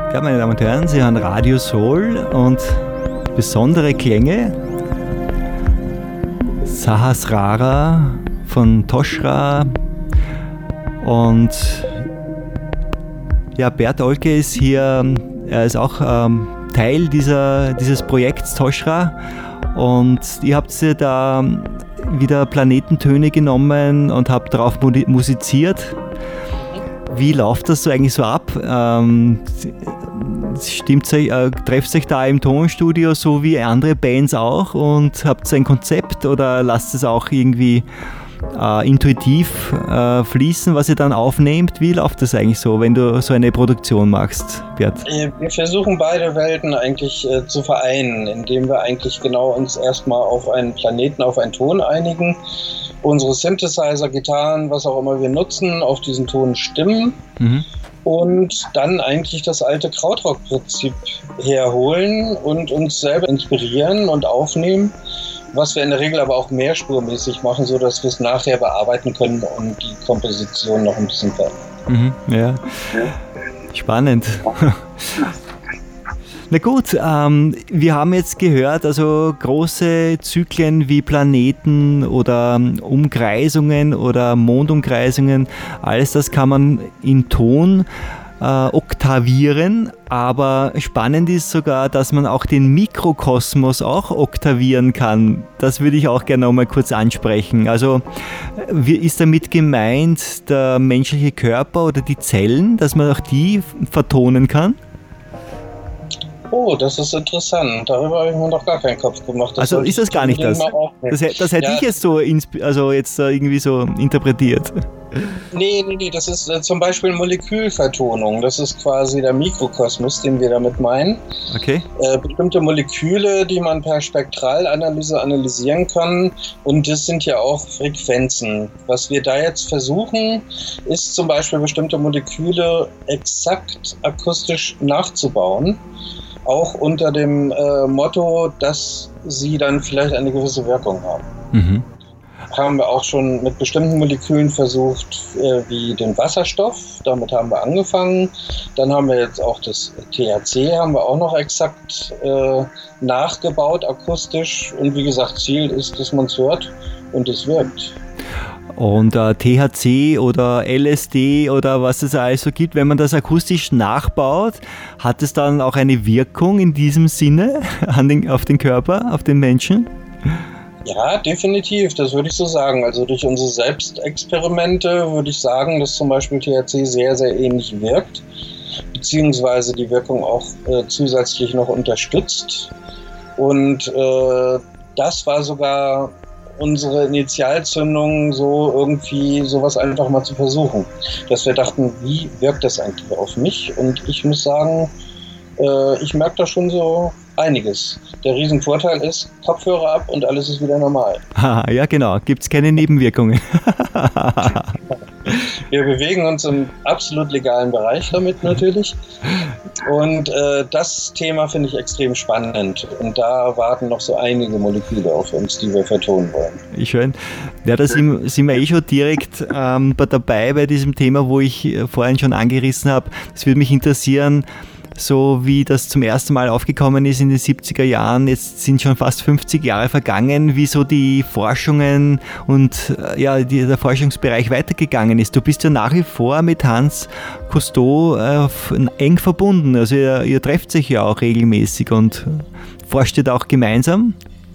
Ja, meine Damen und Herren, Sie hören Radio Soul und besondere Klänge. Sahasrara von Toshra und ja, Bert Ohlke ist hier, er ist auch Teil dieses Projekts Toshra und ihr habt ja da wieder Planetentöne genommen und habt darauf musiziert. Wie läuft das so eigentlich so ab? Trefft euch da im Tonstudio so wie andere Bands auch und habt ein Konzept oder lasst es auch irgendwie intuitiv fließen, was ihr dann aufnehmt? Wie läuft das eigentlich so, wenn du so eine Produktion machst, Bert? Wir versuchen beide Welten eigentlich zu vereinen, indem wir eigentlich genau uns erstmal auf einen Planeten, auf einen Ton einigen, unsere Synthesizer, Gitarren, was auch immer wir nutzen, auf diesen Ton stimmen und dann eigentlich das alte Krautrock-Prinzip herholen und uns selber inspirieren und aufnehmen, was wir in der Regel aber auch mehrspurmäßig machen, sodass wir es nachher bearbeiten können und die Komposition noch ein bisschen verändern. Ja. Spannend. Na gut, wir haben jetzt gehört, also große Zyklen wie Planeten oder Umkreisungen oder Mondumkreisungen, alles das kann man in Ton oktavieren, aber spannend ist sogar, dass man auch den Mikrokosmos auch oktavieren kann. Das würde ich auch gerne noch mal kurz ansprechen. Also ist damit gemeint der menschliche Körper oder die Zellen, dass man auch die vertonen kann? Oh, das ist interessant. Darüber habe ich mir noch gar keinen Kopf gemacht. Also ist das gar nicht das? Das hätte ich jetzt so irgendwie so interpretiert. Nee, das ist zum Beispiel Molekülvertonung. Das ist quasi der Mikrokosmos, den wir damit meinen. Okay. Bestimmte Moleküle, die man per Spektralanalyse analysieren kann. Und das sind ja auch Frequenzen. Was wir da jetzt versuchen, ist zum Beispiel bestimmte Moleküle exakt akustisch nachzubauen. Auch unter dem Motto, dass sie dann vielleicht eine gewisse Wirkung haben. Haben wir auch schon mit bestimmten Molekülen versucht, wie den Wasserstoff. Damit haben wir angefangen. Dann haben wir jetzt auch das THC, haben wir auch noch exakt nachgebaut, akustisch. Und wie gesagt, Ziel ist, dass man es hört und es wirkt. Und THC oder LSD oder was es alles so gibt, wenn man das akustisch nachbaut, hat es dann auch eine Wirkung in diesem Sinne auf den Körper, auf den Menschen? Ja, definitiv, das würde ich so sagen. Also durch unsere Selbstexperimente würde ich sagen, dass zum Beispiel THC sehr, sehr ähnlich wirkt, beziehungsweise die Wirkung auch zusätzlich noch unterstützt. Und das war sogar unsere Initialzündung, so irgendwie sowas einfach mal zu versuchen. Dass wir dachten, wie wirkt das eigentlich auf mich? Und ich muss sagen, ich merke da schon so einiges. Der Riesenvorteil ist, Kopfhörer ab und alles ist wieder normal. Ja, genau. Gibt es keine Nebenwirkungen. Wir bewegen uns im absolut legalen Bereich damit natürlich. Und das Thema finde ich extrem spannend. Und da warten noch so einige Moleküle auf uns, die wir vertonen wollen. Schön. Ja, da sind wir schon direkt dabei bei diesem Thema, wo ich vorhin schon angerissen habe. Es würde mich interessieren, so wie das zum ersten Mal aufgekommen ist in den 70er Jahren, jetzt sind schon fast 50 Jahre vergangen, wie so die Forschungen und der Forschungsbereich weitergegangen ist. Du bist ja nach wie vor mit Hans Cousteau eng verbunden, also ihr trefft sich ja auch regelmäßig und forscht ihr da auch gemeinsam?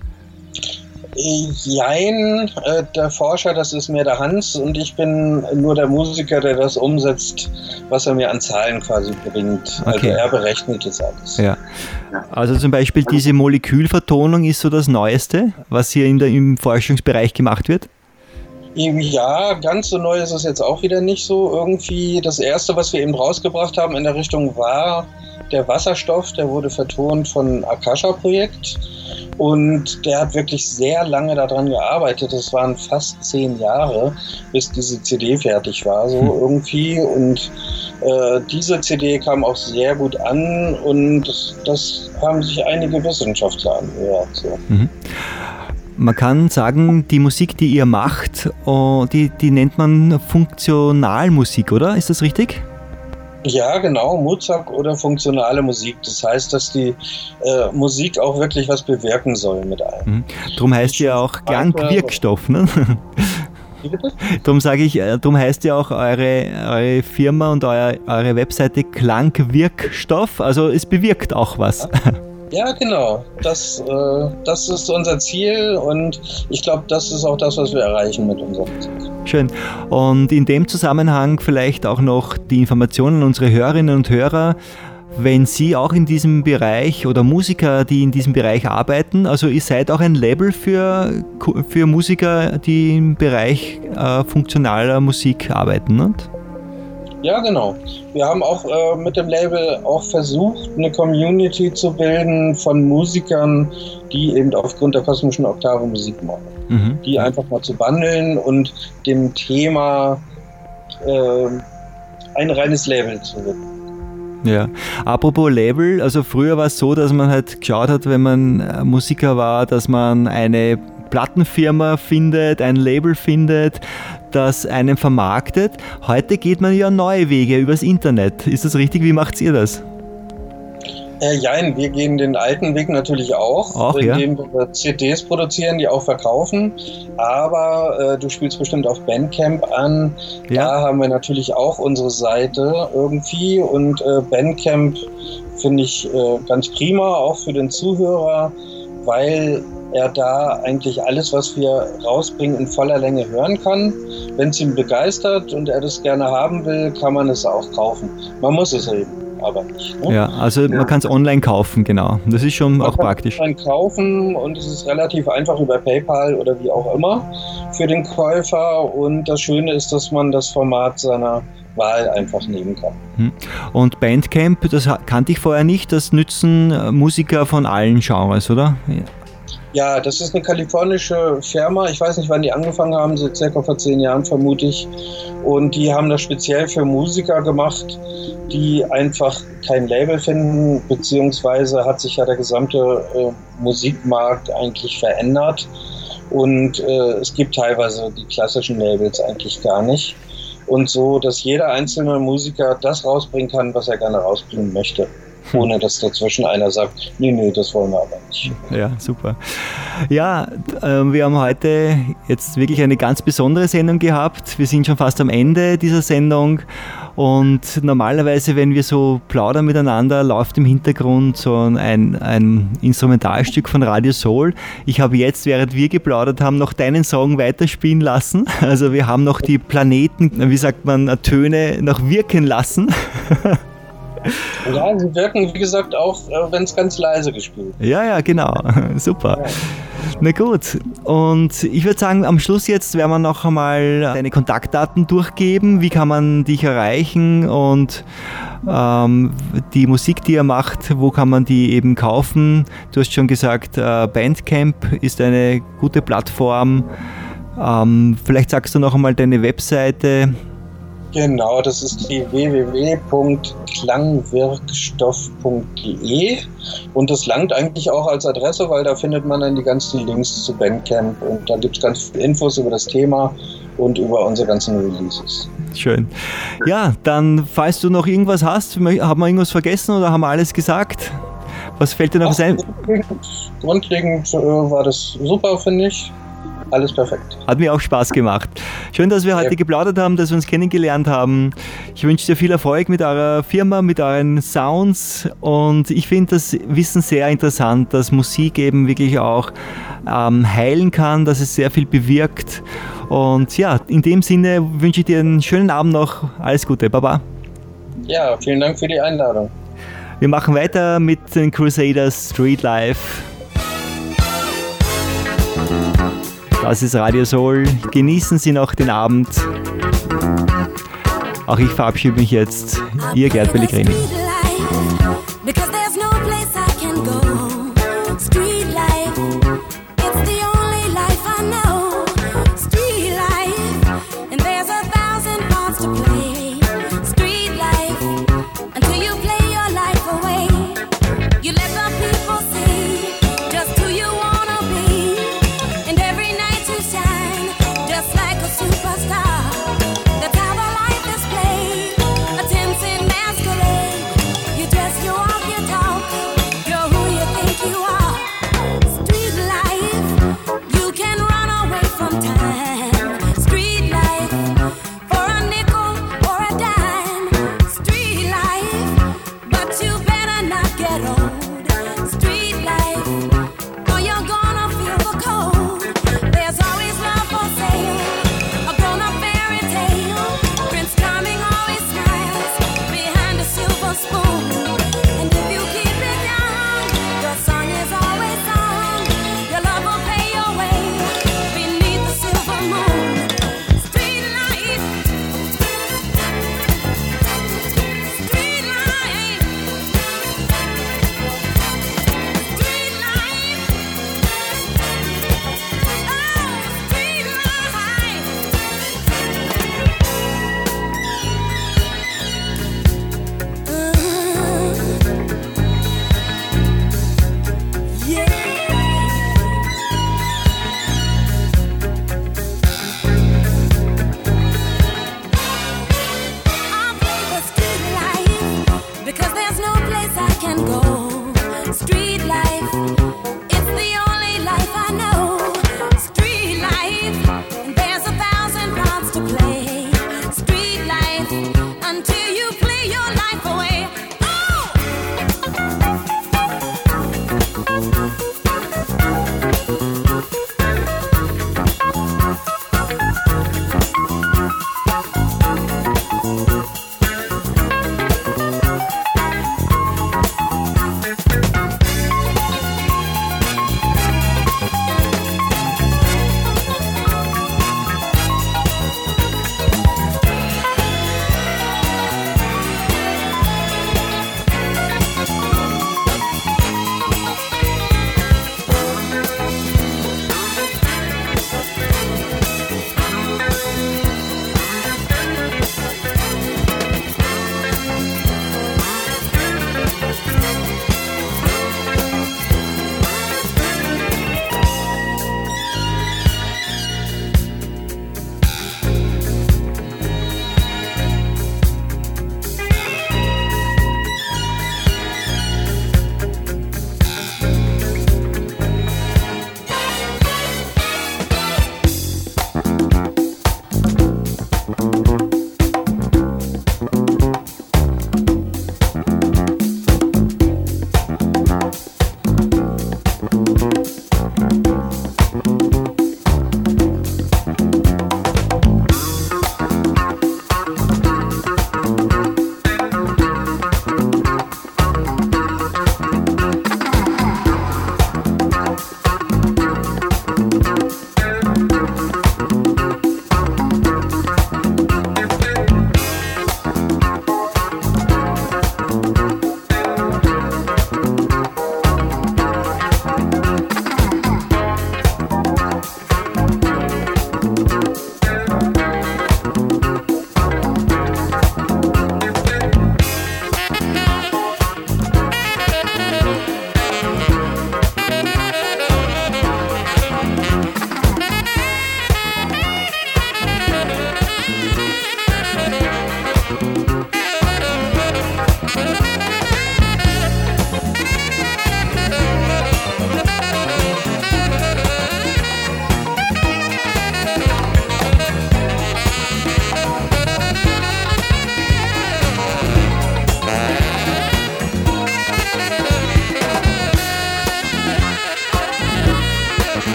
Jein, der Forscher, das ist mehr der Hans und ich bin nur der Musiker, der das umsetzt, was er mir an Zahlen quasi bringt. Okay. Also er berechnet das alles. Ja. Also zum Beispiel diese Molekülvertonung ist so das Neueste, was hier im Forschungsbereich gemacht wird? Ja, ganz so neu ist es jetzt auch wieder nicht so. Irgendwie das Erste, was wir eben rausgebracht haben in der Richtung, war der Wasserstoff. Der wurde vertont von Akasha-Projekt. Und der hat wirklich sehr lange daran gearbeitet. Es waren fast 10 Jahre, bis diese CD fertig war, so irgendwie. Und diese CD kam auch sehr gut an und das haben sich einige Wissenschaftler angehört. So. Man kann sagen, die Musik, die ihr macht, die nennt man Funktionalmusik, oder? Ist das richtig? Ja, genau, Muzak oder funktionale Musik. Das heißt, dass die Musik auch wirklich was bewirken soll mit einem. Drum heißt ja auch Klangwirkstoff, ne? Darum sage ich, darum heißt ja auch eure Firma und eure Webseite Klangwirkstoff, also es bewirkt auch was. Ja, genau. Das ist unser Ziel und ich glaube, das ist auch das, was wir erreichen mit unserer Musik. Schön. Und in dem Zusammenhang vielleicht auch noch die Informationen an unsere Hörerinnen und Hörer, wenn Sie auch in diesem Bereich oder Musiker, die in diesem Bereich arbeiten, also ihr seid auch ein Label für Musiker, die im Bereich funktionaler Musik arbeiten, nicht? Ja, genau. Wir haben auch mit dem Label auch versucht, eine Community zu bilden von Musikern, die eben aufgrund der kosmischen Oktave Musik machen. Die einfach mal zu bundeln und dem Thema ein reines Label zu widmen. Ja, apropos Label, also früher war es so, dass man halt geschaut hat, wenn man Musiker war, dass man eine Plattenfirma findet, ein Label findet, das einen vermarktet. Heute geht man ja neue Wege übers Internet. Ist das richtig? Wie macht ihr das? Jein, wir gehen den alten Weg natürlich auch, indem wir CDs produzieren, die auch verkaufen. Aber du spielst bestimmt auf Bandcamp an. Ja. Da haben wir natürlich auch unsere Seite irgendwie. Und Bandcamp finde ich ganz prima, auch für den Zuhörer, weil er da eigentlich alles, was wir rausbringen, in voller Länge hören kann. Wenn es ihn begeistert und er das gerne haben will, kann man es auch kaufen. Man muss es eben aber nicht. Ne? Ja, also man kann es online kaufen, genau. Das ist schon auch praktisch. Man kann es online kaufen und es ist relativ einfach über PayPal oder wie auch immer für den Käufer. Und das Schöne ist, dass man das Format seiner Wahl einfach nehmen kann. Und Bandcamp, das kannte ich vorher nicht, das nützen Musiker von allen Genres, oder? Ja, das ist eine kalifornische Firma. Ich weiß nicht, wann die angefangen haben, so circa vor 10 Jahren vermute ich. Und die haben das speziell für Musiker gemacht, die einfach kein Label finden, beziehungsweise hat sich ja der gesamte Musikmarkt eigentlich verändert. Und es gibt teilweise die klassischen Labels eigentlich gar nicht. Und so, dass jeder einzelne Musiker das rausbringen kann, was er gerne rausbringen möchte. Ohne dass dazwischen einer sagt, nee, das wollen wir aber nicht. Ja, super. Ja, wir haben heute jetzt wirklich eine ganz besondere Sendung gehabt. Wir sind schon fast am Ende dieser Sendung und normalerweise, wenn wir so plaudern miteinander, läuft im Hintergrund so ein Instrumentalstück von Radio Soul. Ich habe jetzt, während wir geplaudert haben, noch deinen Song weiterspielen lassen. Also wir haben noch die Planeten, wie sagt man, Töne noch wirken lassen. Ja, sie wirken, wie gesagt, auch, wenn es ganz leise gespielt wird. Ja, genau. Super. Ja. Na gut. Und ich würde sagen, am Schluss jetzt werden wir noch einmal deine Kontaktdaten durchgeben. Wie kann man dich erreichen und die Musik, die er macht, wo kann man die eben kaufen? Du hast schon gesagt, Bandcamp ist eine gute Plattform. Vielleicht sagst du noch einmal deine Webseite. Genau, das ist die www.klangwirkstoff.de und das langt eigentlich auch als Adresse, weil da findet man dann die ganzen Links zu Bandcamp und da gibt es ganz viele Infos über das Thema und über unsere ganzen Releases. Schön. Ja, dann, falls du noch irgendwas hast, haben wir irgendwas vergessen oder haben wir alles gesagt? Was fällt dir noch ein? Grundlegend war das super, finde ich. Alles perfekt. Hat mir auch Spaß gemacht. Schön, dass wir heute geplaudert haben, dass wir uns kennengelernt haben. Ich wünsche dir viel Erfolg mit eurer Firma, mit euren Sounds und ich finde das Wissen sehr interessant, dass Musik eben wirklich auch heilen kann, dass es sehr viel bewirkt und ja, in dem Sinne wünsche ich dir einen schönen Abend noch. Alles Gute, Baba. Ja, vielen Dank für die Einladung. Wir machen weiter mit den Crusaders Street Life. Das ist Radio Soul. Genießen Sie noch den Abend. Auch ich verabschiede mich jetzt. Ihr Gerd Pellegrini. Superstar, that's how the life is played. A tempting mask. there's no place I can go. Street life, it's the only life I know. Street life, and there's 1,000 parts to play. Street life, until you play your life away.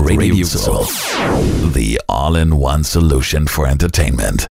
Radio Soul, the all-in-one solution for entertainment.